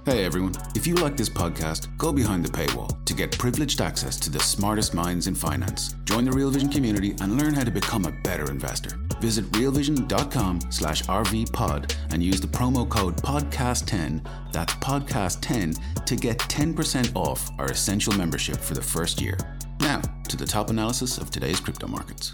Hey everyone, if you like this podcast, go behind the paywall to get privileged access to the smartest minds in finance. Join the Real Vision community and learn how to become a better investor. Visit realvision.com/RVPod and use the promo code PODCAST10, that's PODCAST10, to get 10% off our essential membership for the first year. Now, to the top analysis of today's crypto markets.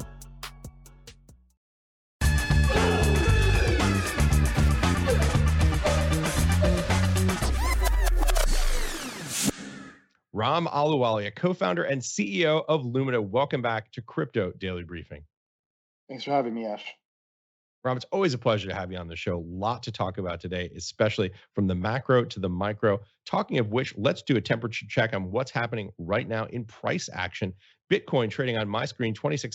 Ram Aluwalia, co-founder and CEO of Lumina. Welcome back to Crypto Daily Briefing. Thanks for having me, Ash. Ram, it's always a pleasure to have you on the show. A lot to talk about today, especially from the macro to the micro. Talking of which, let's do a temperature check on what's happening right now in price action. Bitcoin trading on my screen,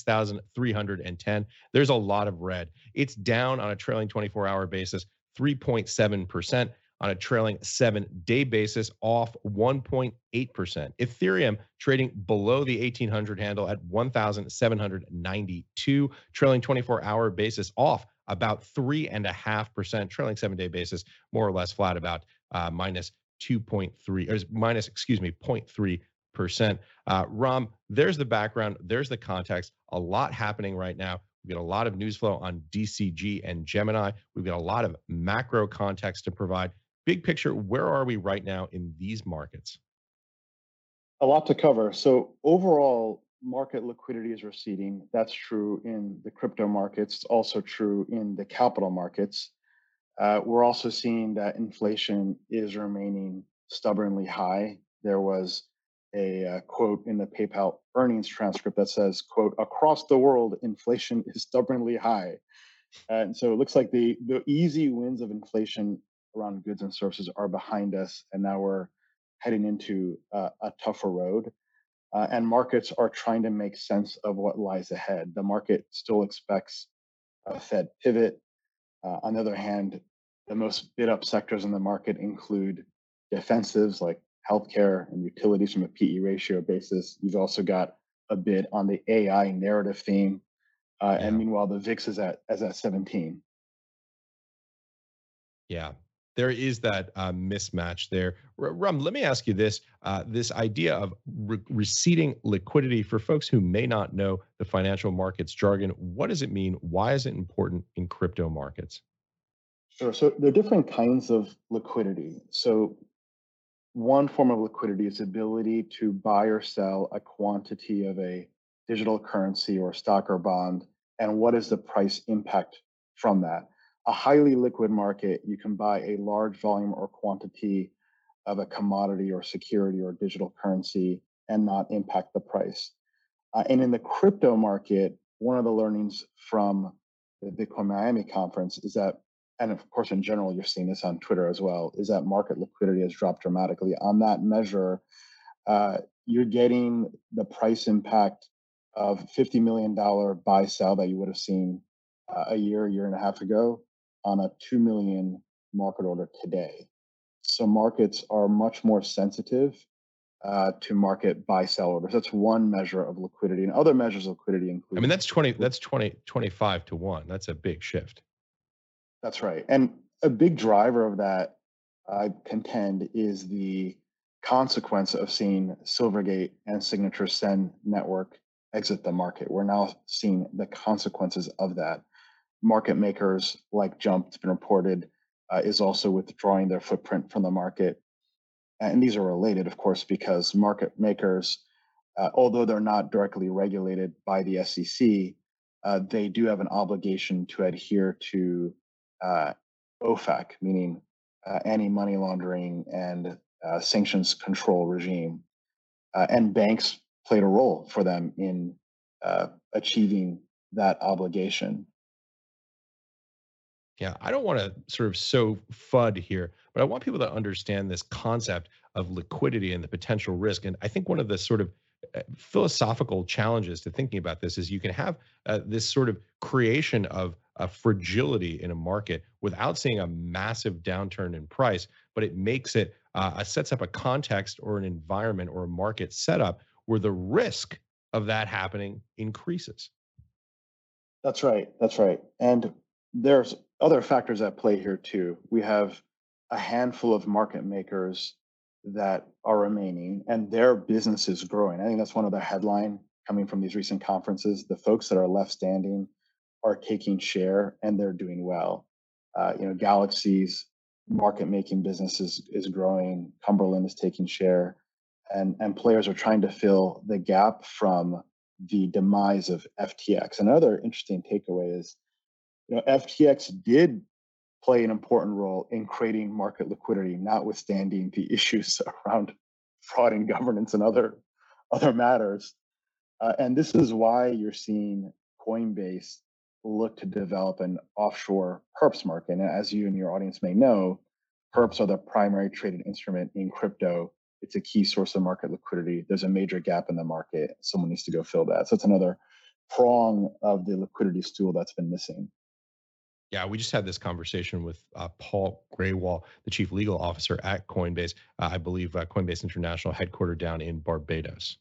26,310. There's a lot of red. It's down on a trailing 24-hour basis, 3.7%. On a trailing 7-day basis, off 1.8%. Ethereum trading below the 1800 handle at 1,792. Trailing 24-hour basis off about 3.5%. Trailing 7-day basis more or less flat, about minus 2.3 or minus, 0.3%. Ram, there's the background, there's the context. A lot happening right now. We've got a lot of news flow on DCG and Gemini. We've got a lot of macro context to provide. Big picture, where are we right now in these markets? A lot to cover. So overall, market liquidity is receding. That's true in the crypto markets. It's also true in the capital markets. We're also seeing that inflation is remaining stubbornly high. There was a quote in the PayPal earnings transcript that says, quote, "Across the world, inflation is stubbornly high." And so it looks like the easy wins of inflation around goods and services are behind us, and now we're heading into a tougher road. And markets are trying to make sense of what lies ahead. The market still expects a Fed pivot. On the other hand, the most bid up sectors in the market include defensives like healthcare and utilities from a PE ratio basis. You've also got a bid on the AI narrative theme. And meanwhile, the VIX is at 17. Yeah. There is that mismatch there. Ram, let me ask you this. This idea of receding liquidity, for folks who may not know the financial markets jargon, what does it mean? Why is it important in crypto markets? Sure. So there are different kinds of liquidity. So one form of liquidity is the ability to buy or sell a quantity of a digital currency or stock or bond, and what is the price impact from that. A highly liquid market, you can buy a large volume or quantity of a commodity or security or digital currency and not impact the price. And in the crypto market, one of the learnings from the Bitcoin Miami conference is that, and of course, in general, you're seeing this on Twitter as well, is that market liquidity has dropped dramatically. On that measure, you're getting the price impact of $50 million buy sell that you would have seen a year and a half ago on a 2 million market order today. So markets are much more sensitive to market buy sell orders. That's one measure of liquidity, and other measures of liquidity include. I mean, that's 25 to 1. That's a big shift. That's right. And a big driver of that, I contend, is the consequence of seeing Silvergate and Signature Send network exit the market. We're now seeing the consequences of that. Market makers like Jump, it's been reported, is also withdrawing their footprint from the market. And these are related, of course, because market makers, although they're not directly regulated by the SEC, they do have an obligation to adhere to OFAC, meaning anti-money laundering and sanctions control regime. And banks played a role for them in achieving that obligation. Yeah, I don't want to sort of sow FUD here, but I want people to understand this concept of liquidity and the potential risk. And I think one of the sort of philosophical challenges to thinking about this is you can have this sort of creation of fragility in a market without seeing a massive downturn in price, but it makes it sets up a context or an environment or a market setup where the risk of that happening increases. That's right. That's right. And there's other factors at play here too. We have a handful of market makers that are remaining, and their business is growing. I think that's one of the headline coming from these recent conferences. The folks that are left standing are taking share and they're doing well. Galaxy's market making business is growing. Cumberland is taking share, and players are trying to fill the gap from the demise of FTX. Another interesting takeaway is, FTX did play an important role in creating market liquidity, notwithstanding the issues around fraud and governance and other matters. And this is why you're seeing Coinbase look to develop an offshore perps market. And as you and your audience may know, perps are the primary traded instrument in crypto. It's a key source of market liquidity. There's a major gap in the market. Someone needs to go fill that. So it's another prong of the liquidity stool that's been missing. Yeah, we just had this conversation with Paul Graywall, the chief legal officer at Coinbase. I believe Coinbase International, headquartered down in Barbados.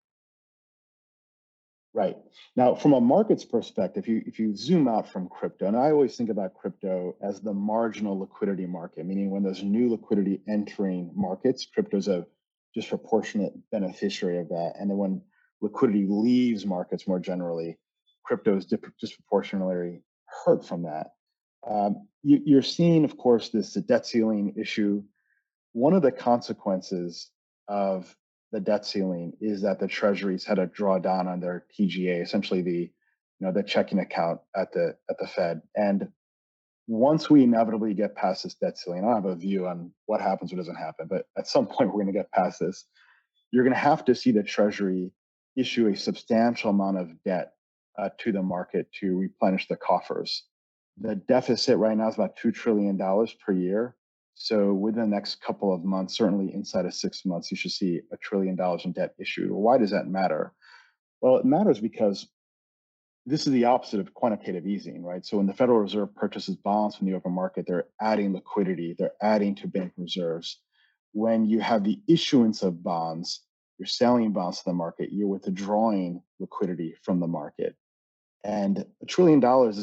Right. Now, from a markets perspective, if you zoom out from crypto, and I always think about crypto as the marginal liquidity market, meaning when there's new liquidity entering markets, crypto's a disproportionate beneficiary of that. And then when liquidity leaves markets more generally, crypto is disproportionately hurt from that. You're seeing, of course, this debt ceiling issue. One of the consequences of the debt ceiling is that the treasuries had to draw down on their TGA, essentially the checking account at the Fed. And once we inevitably get past this debt ceiling, I don't have a view on what happens or doesn't happen, but at some point we're going to get past this. You're going to have to see the treasury issue a substantial amount of debt to the market to replenish the coffers. The deficit right now is about $2 trillion per year. So within the next couple of months, certainly inside of 6 months, you should see $1 trillion in debt issued. Why does that matter? Well, it matters because this is the opposite of quantitative easing, right? So when the Federal Reserve purchases bonds from the open market, they're adding liquidity, they're adding to bank reserves. When you have the issuance of bonds, you're selling bonds to the market, you're withdrawing liquidity from the market. And $1 trillion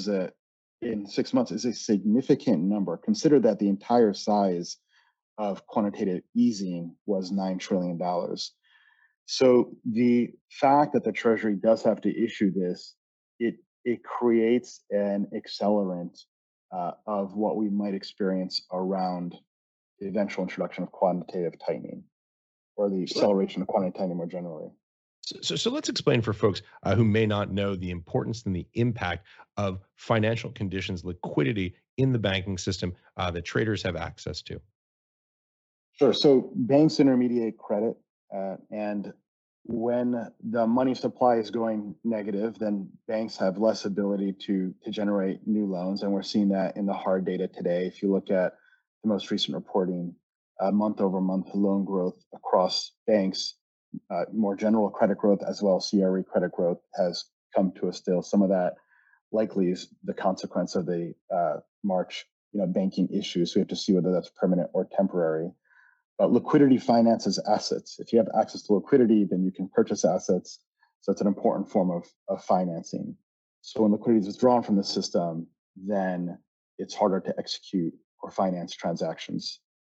in 6 months is a significant number. Consider that the entire size of quantitative easing was $9 trillion. So the fact that the Treasury does have to issue this, it creates an accelerant of what we might experience around the eventual introduction of quantitative tightening, or the acceleration of quantitative tightening more generally. So let's explain for folks who may not know the importance and the impact of financial conditions, liquidity in the banking system that traders have access to. Sure. So banks intermediate credit, and when the money supply is going negative, then banks have less ability to generate new loans, and we're seeing that in the hard data today. If you look at the most recent reporting, month over month loan growth across banks, more general credit growth as well as CRE credit growth has come to a still. Some of that likely is the consequence of the March banking issues. So we have to see whether that's permanent or temporary. But liquidity finances assets. If you have access to liquidity, then you can purchase assets. So it's an important form of financing. So when liquidity is withdrawn from the system, then it's harder to execute or finance transactions.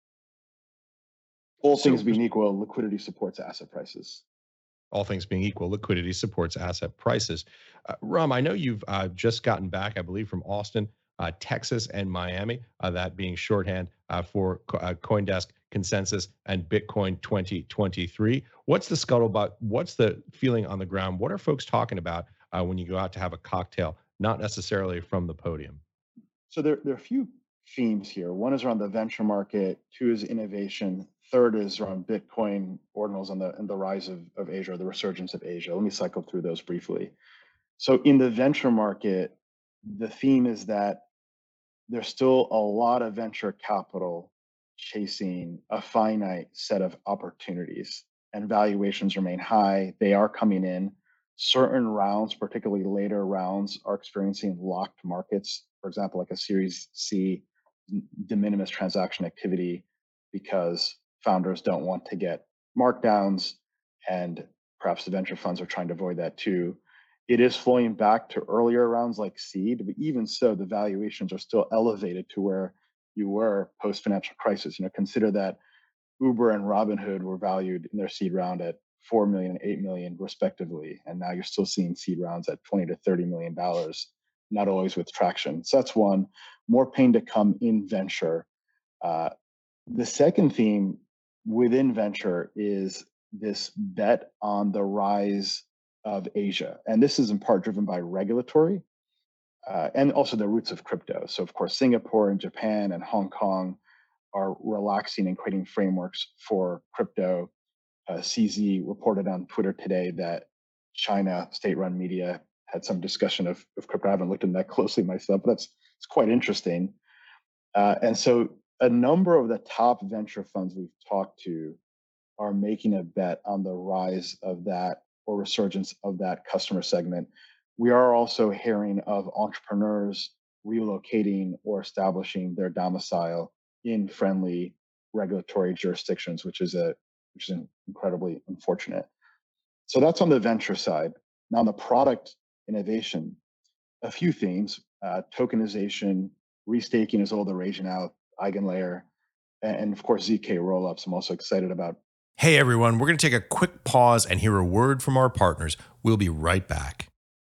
All things being equal, liquidity supports asset prices. All things being equal, liquidity supports asset prices. Ram, I know you've just gotten back, I believe, from Austin, Texas, and Miami, that being shorthand for CoinDesk Consensus and Bitcoin 2023. What's the scuttlebutt? What's the feeling on the ground? What are folks talking about when you go out to have a cocktail, not necessarily from the podium? So there are a few themes here. One is around the venture market, two is innovation, third is around Bitcoin ordinals and the rise of Asia, or the resurgence of Asia. Let me cycle through those briefly. So in the venture market, the theme is that there's still a lot of venture capital chasing a finite set of opportunities, and valuations remain high. They are coming in. Certain rounds, particularly later rounds, are experiencing locked markets. For example, like a Series C, de minimis transaction activity, because founders don't want to get markdowns, and perhaps the venture funds are trying to avoid that too. It is flowing back to earlier rounds like seed, but even so, the valuations are still elevated to where you were post financial crisis. Consider that Uber and Robinhood were valued in their seed round at 4 million and 8 million respectively, and now you're still seeing seed rounds at 20 to 30 million dollars, not always with traction. So that's one. More pain to come in venture. The second theme within venture is this bet on the rise of Asia. And this is in part driven by regulatory and also the roots of crypto. So, of course, Singapore and Japan and Hong Kong are relaxing and creating frameworks for crypto. CZ reported on Twitter today that China state-run media had some discussion of crypto. I haven't looked into that closely myself, but it's quite interesting. And so a number of the top venture funds we've talked to are making a bet on the rise of that or resurgence of that customer segment. We are also hearing of entrepreneurs relocating or establishing their domicile in friendly regulatory jurisdictions, which is incredibly unfortunate. So that's on the venture side. Now on the product innovation, a few themes: tokenization, restaking is all the rage now, EigenLayer, and of course ZK rollups. I'm also excited about. Hey everyone, we're going to take a quick pause and hear a word from our partners. We'll be right back.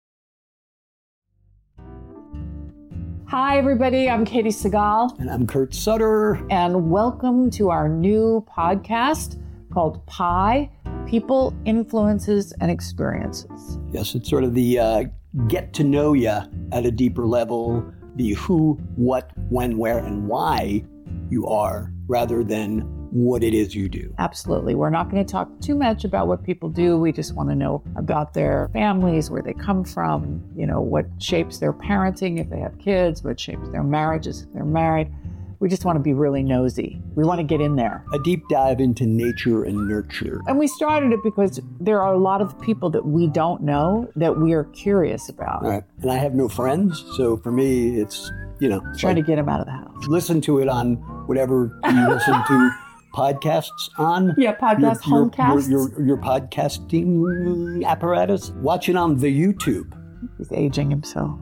Hi, everybody. I'm Katie Segal. And I'm Kurt Sutter. And welcome to our new podcast called PI, People, Influences, and Experiences. Yes, it's sort of the get to know you at a deeper level, the who, what, when, where, and why you are, rather than what it is you do. Absolutely. We're not going to talk too much about what people do. We just want to know about their families, where they come from, what shapes their parenting if they have kids, what shapes their marriages if they're married. We just want to be really nosy. We want to get in there. A deep dive into nature and nurture. And we started it because there are a lot of people that we don't know that we are curious about. All right. And I have no friends. So for me, it's, trying to get them out of the house. Listen to it on whatever you listen to podcasts on. Yeah, homecasts. Your podcasting apparatus. Watch it on the YouTube. He's aging himself.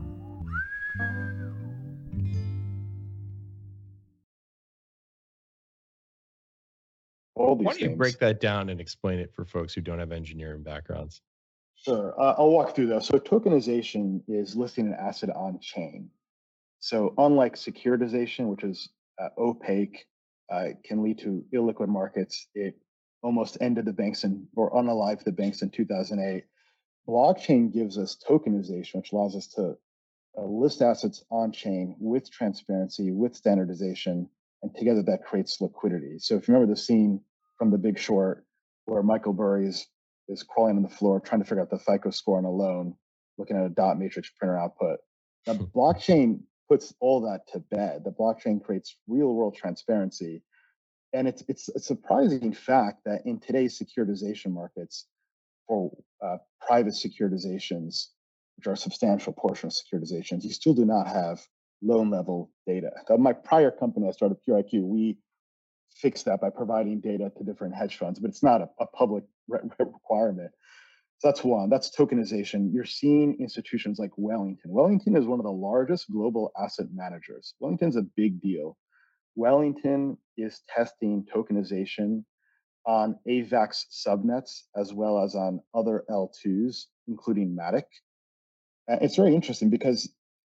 All these Why don't you things. break that down and explain it for folks who don't have engineering backgrounds? Sure. I'll walk through those. So tokenization is listing an asset on chain. So unlike securitization, which is opaque, can lead to illiquid markets, it almost ended the banks or unalived the banks in 2008. Blockchain gives us tokenization, which allows us to list assets on chain with transparency, with standardization, and together that creates liquidity. So if you remember the scene from The Big Short, where Michael Burry is crawling on the floor trying to figure out the FICO score on a loan, looking at a dot matrix printer output. Now, blockchain puts all that to bed. The blockchain creates real world transparency. And it's a surprising fact that in today's securitization markets, for private securitizations, which are a substantial portion of securitizations, you still do not have loan level data. My prior company, I started PureIQ, we fixed that by providing data to different hedge funds, but it's not a public requirement. So that's one. That's tokenization. You're seeing institutions like Wellington. Wellington is one of the largest global asset managers. Wellington's a big deal. Wellington is testing tokenization on AVAX subnets as well as on other L2s, including Matic. It's very interesting because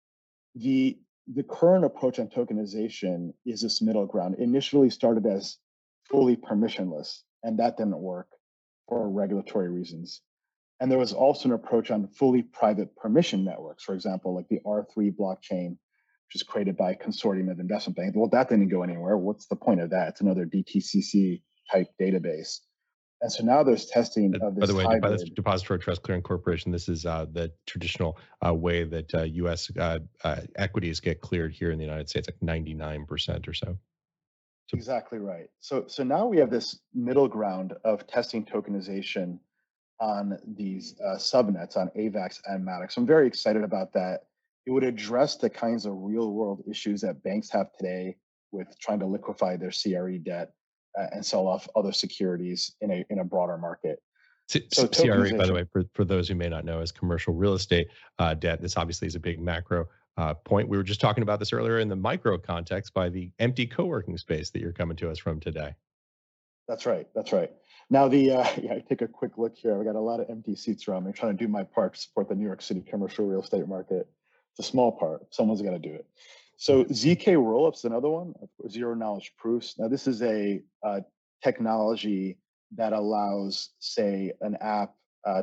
the current approach on tokenization is this middle ground. Initially started as fully permissionless, and that didn't work for regulatory reasons. And there was also an approach on fully private permission networks, for example, like the R3 blockchain, which is created by a consortium of investment banks. Well, that didn't go anywhere. What's the point of that? It's another DTCC type database. And so now there's testing of this. By the way, hybrid. Depository Trust Clearing Corporation, this is the traditional way that U.S. Equities get cleared here in the United States, like 99% or so. Exactly right. So now we have this middle ground of testing tokenization on these subnets on AVAX and Matic. So I'm very excited about that. It would address the kinds of real world issues that banks have today with trying to liquefy their CRE debt and sell off other securities in a broader market. So CRE, by the way, for those who may not know, is commercial real estate debt. This obviously is a big macro point. We were just talking about this earlier in the micro context by the empty co-working space that you're coming to us from today. That's right. That's right. Now, yeah, I take a quick look here. I got a lot of empty seats around me. I'm trying to do my part to support the New York City commercial real estate market. It's a small part. Someone's got to do it. So ZK Rollups, another one, zero knowledge proofs. Now, this is a technology that allows, say, an app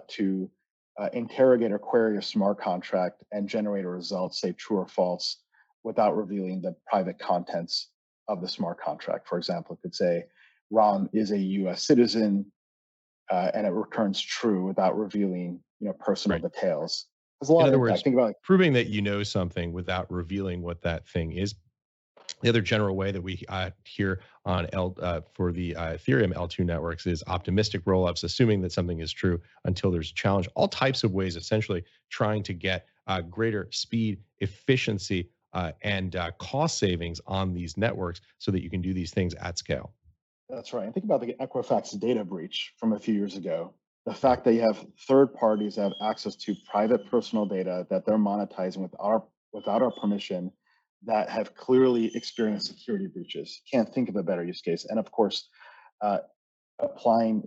to interrogate or query a smart contract and generate a result, say true or false, without revealing the private contents of the smart contract. For example, it could say, Ron is a U.S. citizen, and it returns true without revealing, personal Right. details. There's a In lot of other impact. words, Think about proving that you know something without revealing what that thing is. The other general way that we hear on for the Ethereum L2 networks is optimistic rollups, assuming that something is true until there's a challenge. All types of ways, essentially trying to get greater speed, efficiency, and cost savings on these networks so that you can do these things at scale. That's right. And think about the Equifax data breach from a few years ago. The Yeah. fact that you have third parties that have access to private personal data that they're monetizing without our permission, that have clearly experienced security breaches. Can't think of a better use case. And of course, uh, applying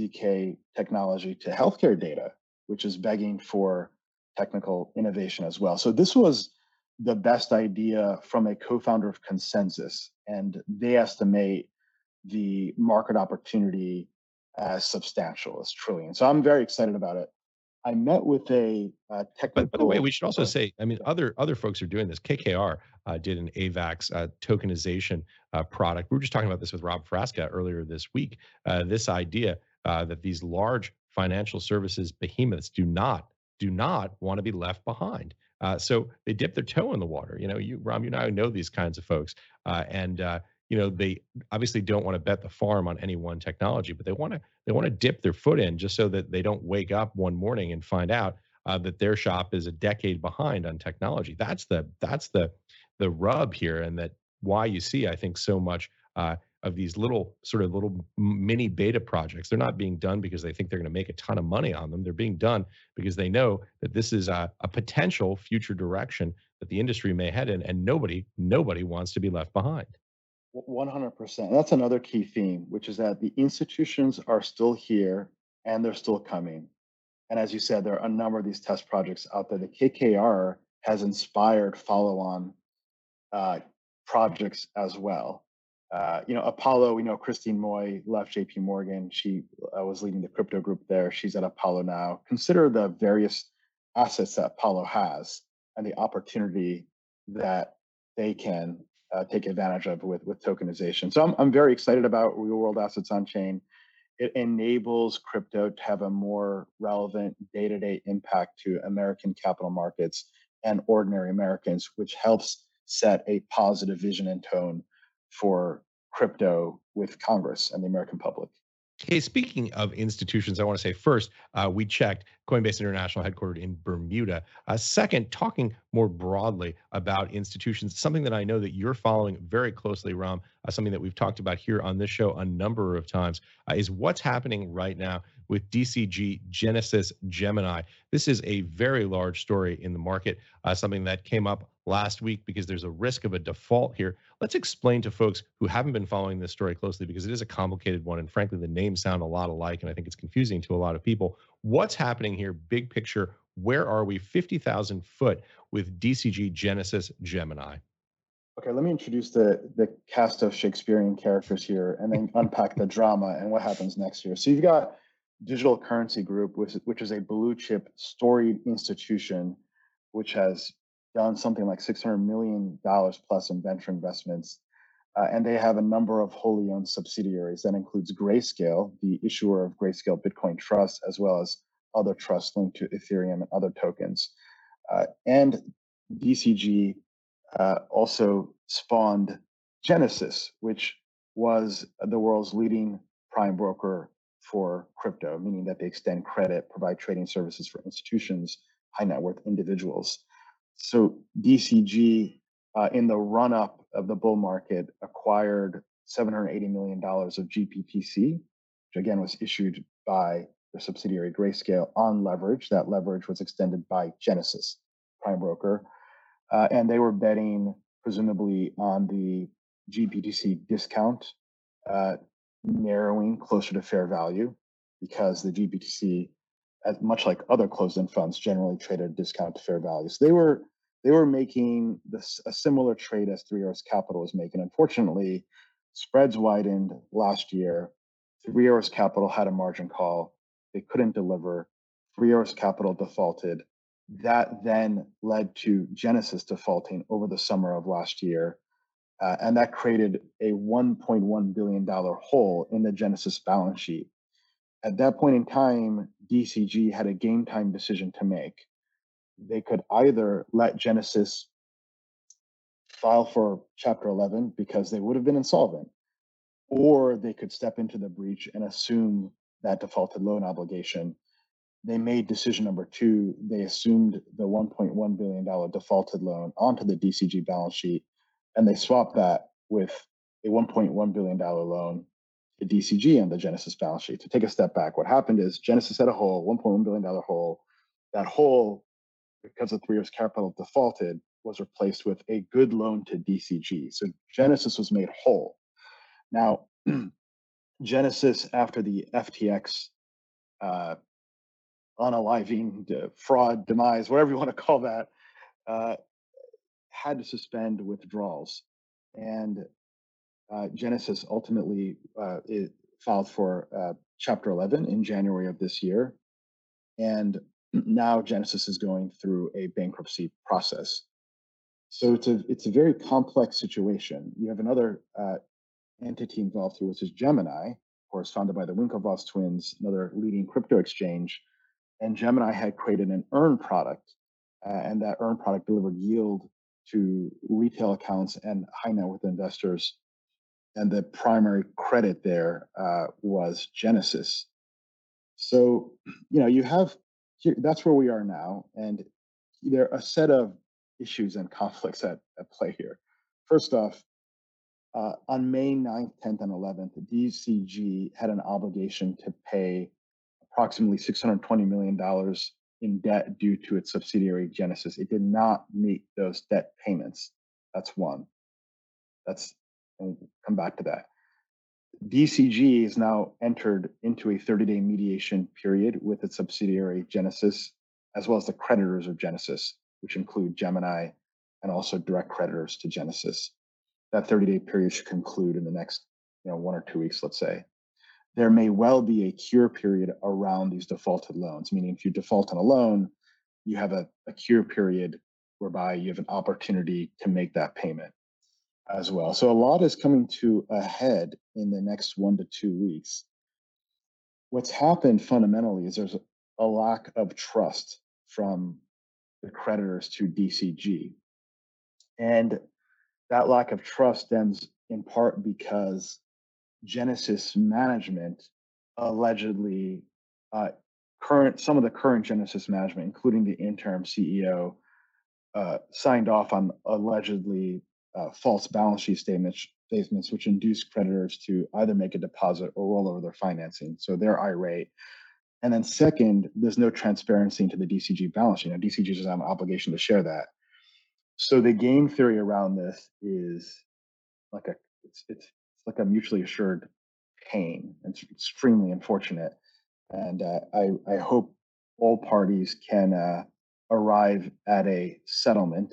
ZK technology to healthcare data, which is begging for technical innovation as well. So this was the best idea from a co-founder of Consensus, and they estimate the market opportunity as substantial as trillion. So I'm very excited about it. I met with a But by the way, we technical. should also say, I mean, other folks are doing this. KKR did an AVAX tokenization product. We were just talking about this with Rob Frasca earlier this week. This idea that these large financial services behemoths do not want to be left behind. So they dip their toe in the water. You, Rob, you and I know these kinds of folks, and they obviously don't want to bet the farm on any one technology, but they want to dip their foot in just so that they don't wake up one morning and find out that their shop is a decade behind on technology. That's the rub here, and that why you see, I think, so much of these little mini beta projects. They're not being done because they think they're going to make a ton of money on them. They're being done because they know that this is a potential future direction that the industry may head in, and nobody wants to be left behind. 100%. That's another key theme, which is that the institutions are still here and they're still coming. And as you said, there are a number of these test projects out there. The KKR has inspired follow-on uh, projects as well. Apollo, we know Christine Moy left JP Morgan. She was leading the crypto group there. She's at Apollo now. Consider the various assets that Apollo has and the opportunity that they can take advantage of with tokenization. So I'm very excited about real world assets on chain. It enables crypto to have a more relevant day-to-day impact to American capital markets and ordinary Americans, which helps set a positive vision and tone for crypto with Congress and the American public. Okay, speaking of institutions, I want to say first, we checked Coinbase International, headquartered in Bermuda. Second, talking more broadly about institutions, something that I know that you're following very closely, Ram, something that we've talked about here on this show a number of times, is what's happening right now with DCG Genesis Gemini. This is a very large story in the market, something that came up last week because there's a risk of a default here. Let's explain to folks who haven't been following this story closely, because it is a complicated one, and frankly, the names sound a lot alike, and I think it's confusing to a lot of people. What's happening here, big picture? Where are we 50,000 foot with DCG Genesis Gemini? Okay, let me introduce the cast of Shakespearean characters here and then unpack the drama and what happens next year. So you've got Digital Currency Group, which is a blue chip storied institution, which has done something like $600 million plus in venture investments. And they have a number of wholly owned subsidiaries. That includes Grayscale, the issuer of Grayscale Bitcoin Trust, as well as other trusts linked to Ethereum and other tokens. And DCG also spawned Genesis, which was the world's leading prime broker for crypto, meaning that they extend credit, provide trading services for institutions, high net worth individuals. So DCG, in the run up of the bull market, acquired $780 million of GPPC, which again was issued by the subsidiary Grayscale on leverage. That leverage was extended by Genesis, prime broker. and they were betting presumably on the GBTC discount narrowing closer to fair value, because the GBTC, as much like other closed-end funds, generally trade at a discount to fair value. So they were making a similar trade as Three Arrows Capital was making. Unfortunately, spreads widened last year. Three Arrows Capital had a margin call. They couldn't deliver. Three Arrows Capital defaulted. That then led to Genesis defaulting over the summer of last year. And that created a $1.1 billion hole in the Genesis balance sheet. At that point in time, DCG had a game time decision to make. They could either let Genesis file for Chapter 11 because they would have been insolvent, or they could step into the breach and assume that defaulted loan obligation. They made decision number two. They assumed the $1.1 billion defaulted loan onto the DCG balance sheet, and they swapped that with a $1.1 billion loan to DCG on the Genesis balance sheet. To take a step back, what happened is Genesis had a hole, $1.1 billion hole. That hole, because the Three Arrows Capital defaulted, was replaced with a good loan to DCG. So Genesis was made whole. Now, Genesis, after the FTX unaliving, fraud, demise, whatever you want to call that, had to suspend withdrawals. And Genesis ultimately filed for Chapter 11 in January of this year. And now Genesis is going through a bankruptcy process. So it's a very complex situation. You have another entity involved here, which is Gemini, of course, founded by the Winklevoss twins, another leading crypto exchange. And Gemini had created an earn product, and that earn product delivered yield to retail accounts and high net worth investors. And the primary credit there was Genesis. So, you have, that's where we are now. And there are a set of issues and conflicts at play here. First off, on May 9th, 10th, and 11th, the DCG had an obligation to pay approximately $620 million in debt due to its subsidiary Genesis. It did not meet those debt payments. That's one. We'll come back to that. DCG is now entered into a 30-day mediation period with its subsidiary Genesis, as well as the creditors of Genesis, which include Gemini and also direct creditors to Genesis. That 30-day period should conclude in the next 1 or 2 weeks, let's say. There may well be a cure period around these defaulted loans, meaning if you default on a loan, you have a cure period whereby you have an opportunity to make that payment as well. So a lot is coming to a head in the next 1 to 2 weeks. What's happened fundamentally is there's a lack of trust from the creditors to DCG. And that lack of trust stems in part because Genesis management allegedly, some of the current Genesis management, including the interim CEO, signed off on allegedly false balance sheet statements, which induce creditors to either make a deposit or roll over their financing. So they're irate. And then second, there's no transparency into the DCG balance sheet. Now, DCG doesn't have an obligation to share that. So the game theory around this is like it's like a mutually assured pain. It's extremely unfortunate. And I hope all parties can arrive at a settlement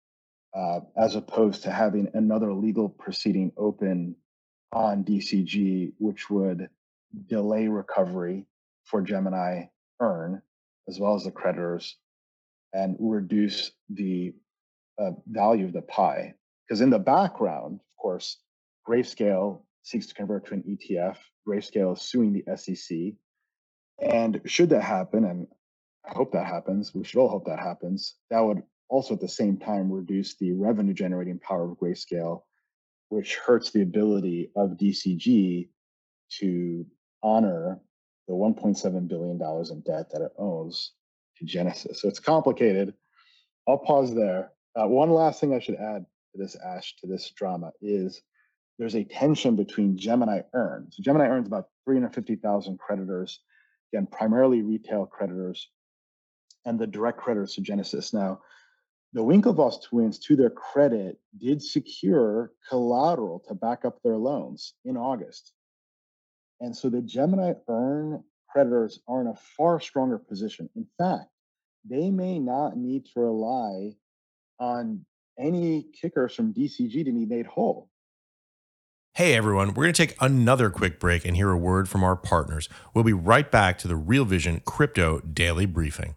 as opposed to having another legal proceeding open on DCG, which would delay recovery for Gemini Earn, as well as the creditors, and reduce the value of the pie. Because in the background, of course, Grayscale seeks to convert to an ETF. Grayscale is suing the SEC. And should that happen, and I hope that happens, we should all hope that happens, that would also at the same time reduce the revenue generating power of Grayscale, which hurts the ability of DCG to honor the $1.7 billion in debt that it owes to Genesis. So it's complicated. I'll pause there. One last thing I should add to this, Ash, to this drama is there's a tension between Gemini Earn. So Gemini Earns about 350,000 creditors, again, primarily retail creditors, and the direct creditors to Genesis. Now, The Winklevoss twins, to their credit, did secure collateral to back up their loans in August. And so the Gemini Earn creditors are in a far stronger position. In fact, they may not need to rely on any kickers from DCG to be made whole. Hey everyone, we're going to take another quick break and hear a word from our partners. We'll be right back to the Real Vision Crypto Daily Briefing.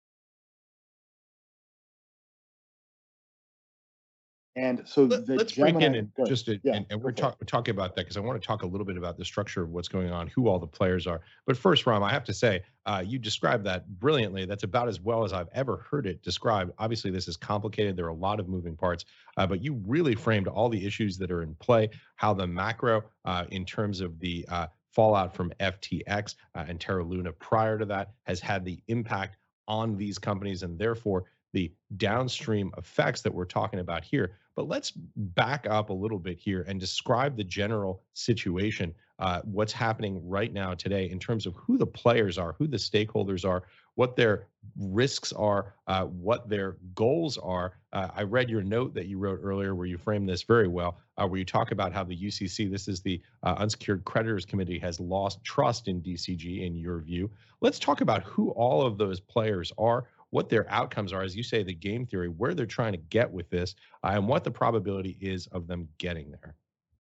And so let's Gemini, break in and we're go for it. talking about that because I want to talk a little bit about the structure of what's going on, who all the players are. But first, Ram, I have to say, you described that brilliantly. That's about as well as I've ever heard it described. Obviously, this is complicated. There are a lot of moving parts, but you really framed all the issues that are in play, how the macro, in terms of the fallout from FTX and Terra Luna prior to that, has had the impact on these companies and therefore the downstream effects that we're talking about here. But let's back up a little bit here and describe the general situation, what's happening right now today in terms of who the players are, who the stakeholders are, what their risks are, what their goals are. I read your note that you wrote earlier where you framed this very well, where you talk about how the UCC, this is the Unsecured Creditors Committee, has lost trust in DCG in your view. Let's talk about who all of those players are, what their outcomes are, as you say, the game theory, where they're trying to get with this, and what the probability is of them getting there.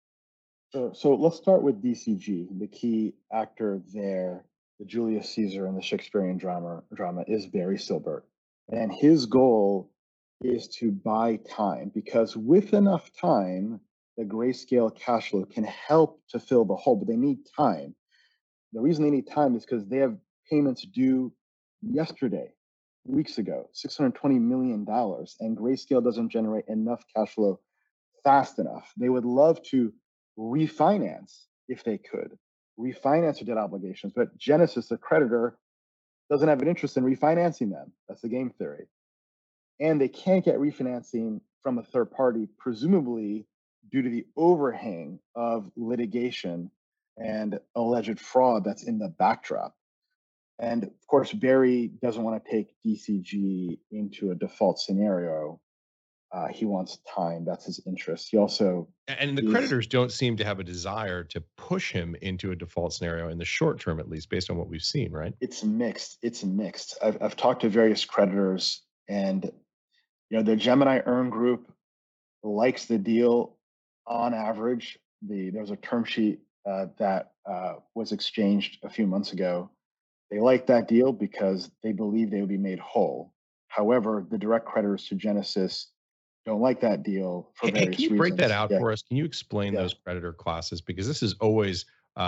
So let's start with DCG. The key actor there, the Julius Caesar in the Shakespearean drama is Barry Silbert. And his goal is to buy time because with enough time, the Grayscale cash flow can help to fill the hole, but they need time. The reason they need time is because they have payments due yesterday, weeks ago, $620 million, and Grayscale doesn't generate enough cash flow fast enough. They would love to refinance if they could, refinance their debt obligations, but Genesis, the creditor, doesn't have an interest in refinancing them. That's the game theory. And they can't get refinancing from a third party, presumably due to the overhang of litigation and alleged fraud that's in the backdrop. And of course, Barry doesn't want to take DCG into a default scenario. He wants time. That's his interest. He also and the creditors don't seem to have a desire to push him into a default scenario in the short term, at least based on what we've seen, right? It's mixed. It's mixed. I've talked to various creditors, and the Gemini Earn Group likes the deal on average. There was a term sheet that was exchanged a few months ago. They like that deal because they believe they will be made whole. However, the direct creditors to Genesis don't like that deal for various reasons. Can you break that out for us? Can you explain those creditor classes? Because this is always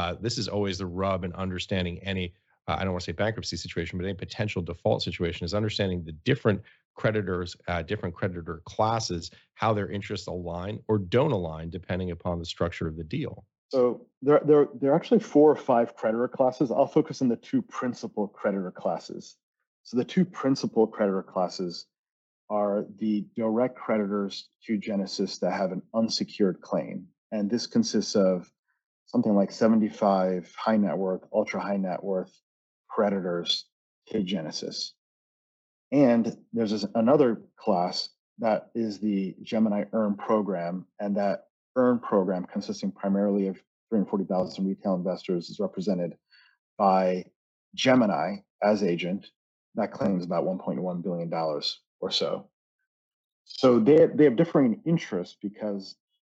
the rub in understanding any, I don't want to say bankruptcy situation, but any potential default situation is understanding the different creditors, different creditor classes, how their interests align or don't align depending upon the structure of the deal. So there are actually 4 or 5 creditor classes. I'll focus on the 2 principal creditor classes. So the 2 principal creditor classes are the direct creditors to Genesis that have an unsecured claim. And this consists of something like 75 high net worth, ultra high net worth creditors to Genesis. And there's another class that is the Gemini Earn program. And that Earn program, consisting primarily of 340,000 retail investors, is represented by Gemini as agent. That claims about $1.1 billion or so. So they have differing interests because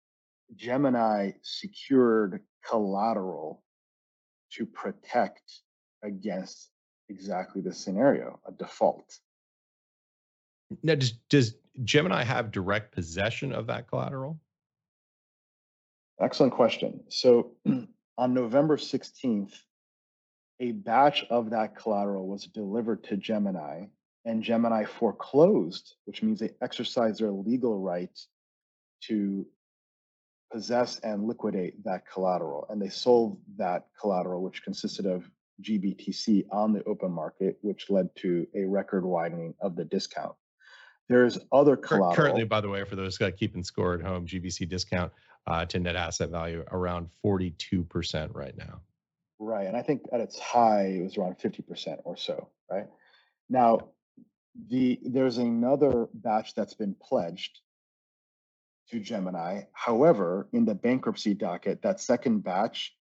Gemini secured collateral to protect against exactly this scenario, a default. Now, does Gemini have direct possession of that collateral? Excellent question. So on November 16th, a batch of that collateral was delivered to Gemini, and Gemini foreclosed, which means they exercised their legal right to possess and liquidate that collateral. And they sold that collateral, which consisted of GBTC, on the open market, which led to a record widening of the discount. There's other collateral. Currently, by the way, for those keeping score at home, GBC discount to net asset value around 42% right now. Right. And I think at its high, it was around 50% or so. Right. Now, There's another batch that's been pledged to Gemini. However, in the bankruptcy docket, that second batch,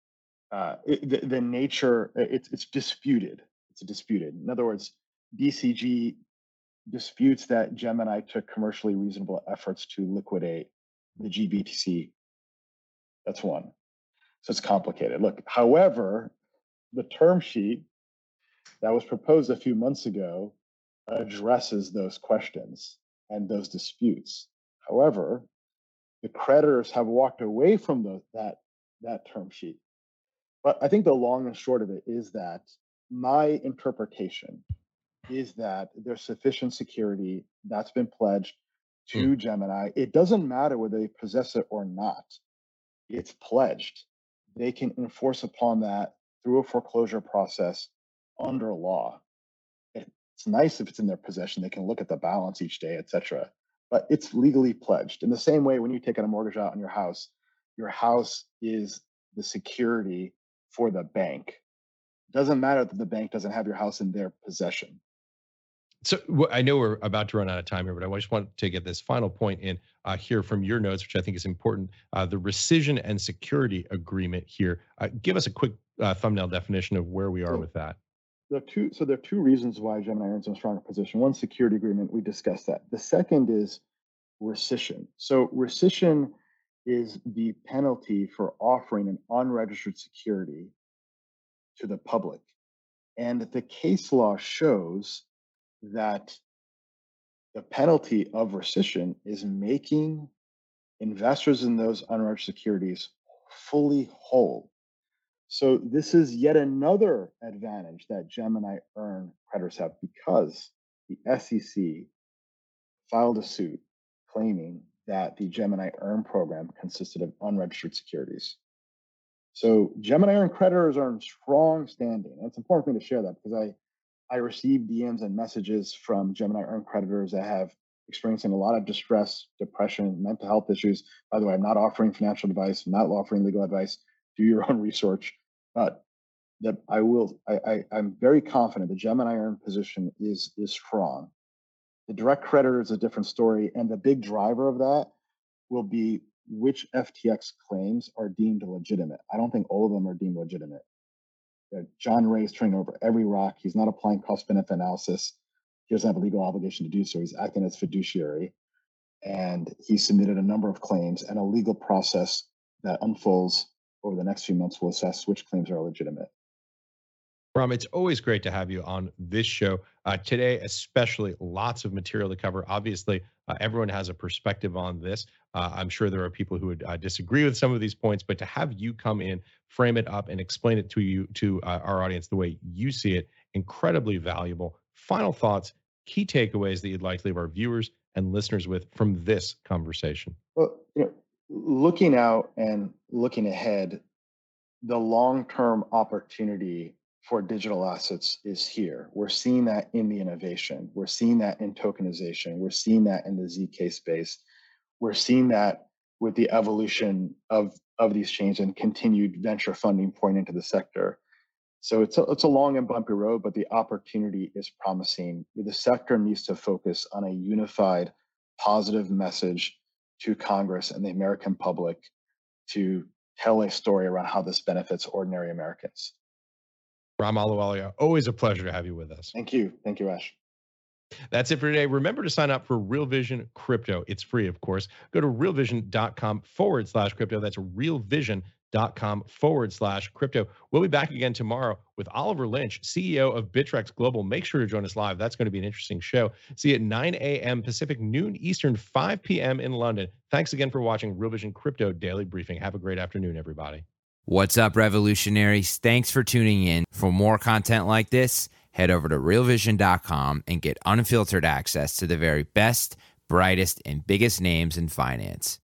the nature, it's disputed. It's disputed. In other words, BCG disputes that Gemini took commercially reasonable efforts to liquidate the GBTC. That's one. So it's complicated. Look, however, the term sheet that was proposed a few months ago addresses those questions and those disputes. However, the creditors have walked away from that term sheet. But I think the long and short of it is that my interpretation is that there's sufficient security that's been pledged to Gemini. It doesn't matter whether they possess it or not. It's pledged. They can enforce upon that through a foreclosure process under law. It's nice if it's in their possession. They can look at the balance each day, etc. But it's legally pledged. In the same way, when you take out a mortgage out on your house is the security for the bank. It doesn't matter that the bank doesn't have your house in their possession. So I know we're about to run out of time here, but I just want to get this final point in here from your notes, which I think is important. The rescission and security agreement here. Give us a quick thumbnail definition of where we are with that. There are two reasons why Gemini earns in a stronger position. One, security agreement. We discussed that. The second is rescission. So rescission is the penalty for offering an unregistered security to the public. And the case law shows that the penalty of rescission is making investors in those unregistered securities fully whole. So this is yet another advantage that Gemini Earn creditors have, because the SEC filed a suit claiming that the Gemini Earn program consisted of unregistered securities. So Gemini Earn creditors are in strong standing. And it's important for me to share that because I receive DMs and messages from Gemini Earn creditors that have experiencing a lot of distress, depression, mental health issues. By the way, I'm not offering financial advice, I'm not offering legal advice. Do your own research. But that I'm very confident the Gemini Earn position is strong. The direct creditor is a different story. And the big driver of that will be which FTX claims are deemed legitimate. I don't think all of them are deemed legitimate. John Ray is turning over every rock. He's not applying cost-benefit analysis. He doesn't have a legal obligation to do so. He's acting as fiduciary. And he submitted a number of claims, and a legal process that unfolds over the next few months will assess which claims are legitimate. Ram, it's always great to have you on this show. Today, especially, lots of material to cover. Obviously, everyone has a perspective on this. I'm sure there are people who would disagree with some of these points, but to have you come in, frame it up, and explain it to our audience the way you see it, incredibly valuable. Final thoughts, key takeaways that you'd like to leave our viewers and listeners with from this conversation. Well, looking out and looking ahead, the long-term opportunity for digital assets is here. We're seeing that in the innovation. We're seeing that in tokenization. We're seeing that in the ZK space. We're seeing that with the evolution of these chains and continued venture funding pouring into the sector. So it's a long and bumpy road, but the opportunity is promising. The sector needs to focus on a unified, positive message to Congress and the American public to tell a story around how this benefits ordinary Americans. Ram Ahluwalia, always a pleasure to have you with us. Thank you. Thank you, Ash. That's it for today. Remember to sign up for Real Vision Crypto. It's free, of course. Go to realvision.com/crypto. That's realvision.com/crypto. We'll be back again tomorrow with Oliver Lynch, CEO of Bittrex Global. Make sure to join us live. That's going to be an interesting show. See you at 9 a.m. Pacific, noon Eastern, 5 p.m. in London. Thanks again for watching Real Vision Crypto Daily Briefing. Have a great afternoon, everybody. What's up, revolutionaries? Thanks for tuning in. For more content like this, head over to realvision.com and get unfiltered access to the very best, brightest, and biggest names in finance.